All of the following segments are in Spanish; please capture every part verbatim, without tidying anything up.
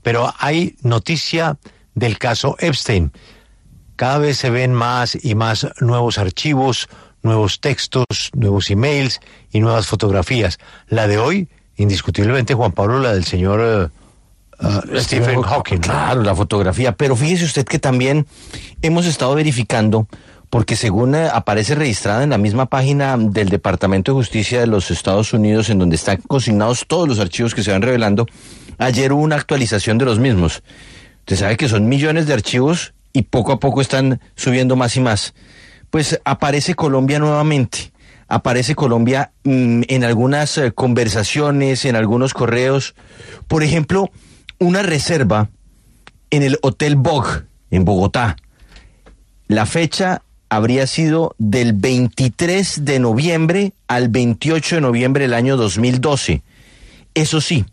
Pero hay noticia del caso Epstein. Cada vez se ven más y más nuevos archivos, nuevos textos, nuevos emails y nuevas fotografías. La de hoy, indiscutiblemente, Juan Pablo, la del señor uh, uh, Stephen Hawking. Claro, la fotografía. Pero fíjese usted que también hemos estado verificando, porque según eh, aparece registrada en la misma página del Departamento de Justicia de los Estados Unidos, en donde están consignados todos los archivos que se van revelando, ayer hubo una actualización de los mismos. Usted sabe que son millones de archivos y poco a poco están subiendo más y más. Pues aparece Colombia nuevamente, aparece Colombia mmm, en algunas eh, conversaciones, en algunos correos. Por ejemplo, una reserva en el Hotel Vogue, en Bogotá. La fecha habría sido del veintitrés de noviembre al veintiocho de noviembre del año dos mil doce. Eso sí,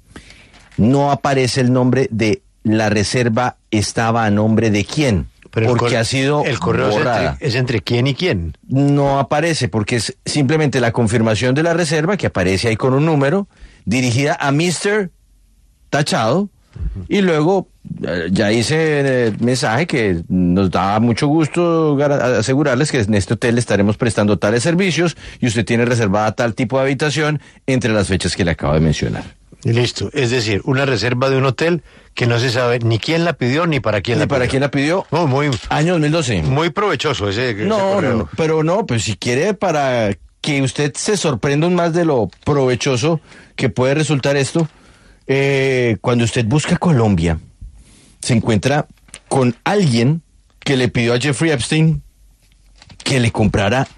no aparece el nombre de la reserva, estaba a nombre de quién. Pero porque el ha sido el correo borrada. Es, entre, es entre quién y quién. No aparece, porque es simplemente la confirmación de la reserva, que aparece ahí con un número, dirigida a mister Tachado, uh-huh. Y luego eh, ya hice el mensaje que nos da mucho gusto gar- asegurarles que en este hotel estaremos prestando tales servicios y usted tiene reservada tal tipo de habitación entre las fechas que le acabo de mencionar. Listo, es decir, una reserva de un hotel que no se sabe ni quién la pidió ni para quién ¿Ni la pidió. para quién la pidió? Oh, muy, Año dos mil doce. Muy provechoso ese, ese no, correo. No, no, pero no, pues si quiere, para que usted se sorprenda aún más de lo provechoso que puede resultar esto, eh, cuando usted busca Colombia, se encuentra con alguien que le pidió a Jeffrey Epstein que le comprara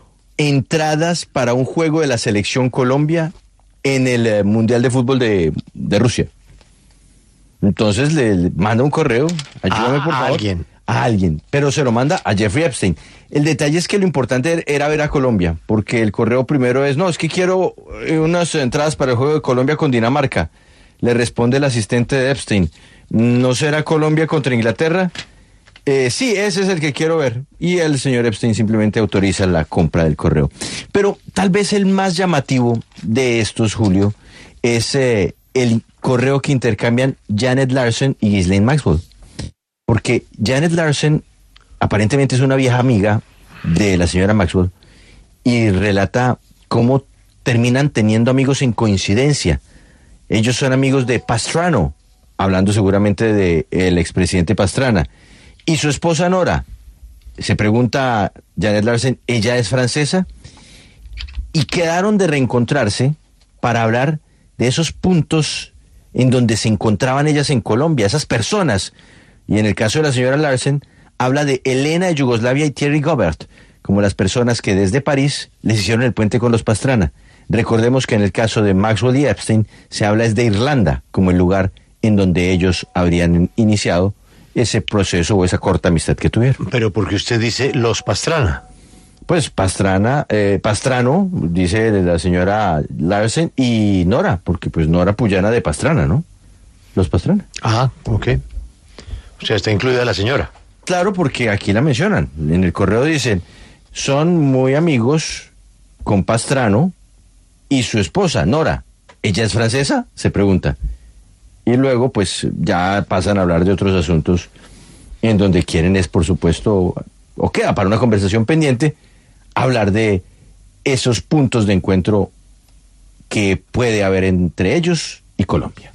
entradas para un juego de la selección Colombia en el eh, Mundial de Fútbol de, de Rusia. Entonces le, le manda un correo, ayúdame a, por favor. A alguien. A alguien, pero se lo manda a Jeffrey Epstein. El detalle es que lo importante era ver a Colombia, porque el correo primero es, no, es que quiero unas entradas para el juego de Colombia con Dinamarca. Le responde el asistente de Epstein, ¿no será Colombia contra Inglaterra? Eh, sí, ese es el que quiero ver. Y el señor Epstein simplemente autoriza la compra del correo. Pero tal vez el más llamativo de estos, Julio, es eh, el correo que intercambian Janet Larson y Ghislaine Maxwell. Porque Janet Larson aparentemente es una vieja amiga de la señora Maxwell y relata cómo terminan teniendo amigos en coincidencia. Ellos son amigos de Pastrano, hablando seguramente del expresidente Pastrana. Y su esposa Nora, se pregunta Janet Larson, ¿ella es francesa? Y quedaron de reencontrarse para hablar de esos puntos en donde se encontraban ellas en Colombia, esas personas. Y en el caso de la señora Larson, habla de Elena de Yugoslavia y Thierry Gobert, como las personas que desde París les hicieron el puente con los Pastrana. Recordemos que en el caso de Maxwell y Epstein, se habla es de Irlanda, como el lugar en donde ellos habrían iniciado ese proceso o esa corta amistad que tuvieron. Pero porque usted dice los Pastrana. Pues Pastrana, eh, Pastrano, dice la señora Larson, y Nora, porque pues Nora Puyana de Pastrana, ¿no? Los Pastrana. Ah, ok. O sea, está incluida la señora. Claro, porque aquí la mencionan. En el correo dicen, son muy amigos con Pastrano y su esposa, Nora. ¿Ella es francesa? Se pregunta. Y luego, pues, ya pasan a hablar de otros asuntos en donde quieren es, por supuesto, o queda para una conversación pendiente, hablar de esos puntos de encuentro que puede haber entre ellos y Colombia.